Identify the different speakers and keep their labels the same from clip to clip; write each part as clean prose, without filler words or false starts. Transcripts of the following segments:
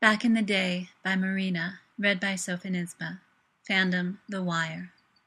Speaker 1: Back in the Day by Marina, read by Sophie Nisba. Fandom, The Wire.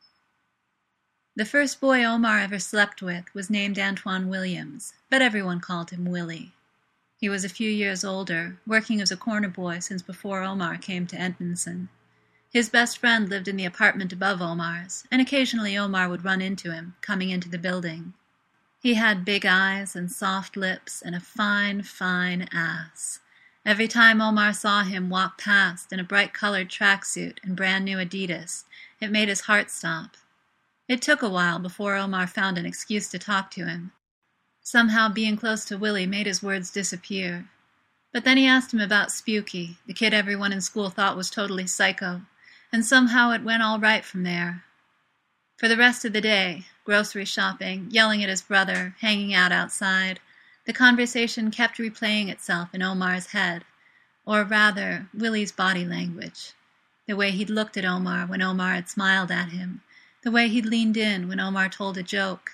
Speaker 1: The first boy Omar ever slept with was named Antoine Williams, but everyone called him Willie. He was a few years older, working as a corner boy since before Omar came to Edmondson. His best friend lived in the apartment above Omar's, and occasionally Omar would run into him, coming into the building. He had big eyes and soft lips and a fine, fine ass. Every time Omar saw him walk past in a bright-colored tracksuit and brand-new Adidas, it made his heart stop. It took a while before Omar found an excuse to talk to him. Somehow being close to Willie made his words disappear. But then he asked him about Spooky, the kid everyone in school thought was totally psycho, and somehow it went all right from there. For the rest of the day, grocery shopping, yelling at his brother, hanging out outside, the conversation kept replaying itself in Omar's head, or rather, Willie's body language. The way he'd looked at Omar when Omar had smiled at him, the way he'd leaned in when Omar told a joke.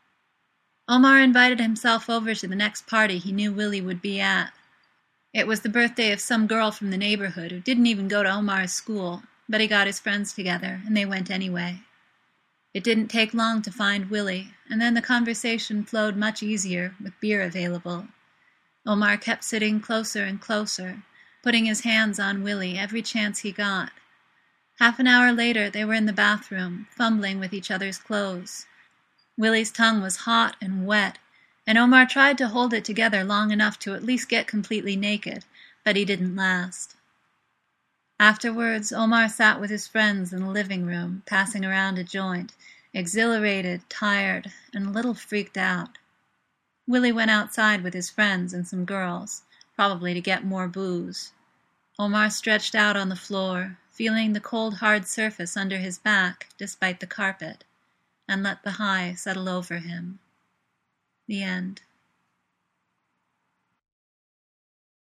Speaker 1: Omar invited himself over to the next party he knew Willie would be at. It was the birthday of some girl from the neighborhood who didn't even go to Omar's school, but he got his friends together, and they went anyway. It didn't take long to find Willie, and then the conversation flowed much easier with beer available. Omar kept sitting closer and closer, putting his hands on Willie every chance he got. Half an hour later they were in the bathroom, fumbling with each other's clothes. Willie's tongue was hot and wet, and Omar tried to hold it together long enough to at least get completely naked, but he didn't last. Afterwards, Omar sat with his friends in the living room, passing around a joint, exhilarated, tired, and a little freaked out. Willie went outside with his friends and some girls, probably to get more booze. Omar stretched out on the floor, feeling the cold hard surface under his back despite the carpet, and let the high settle over him. The end.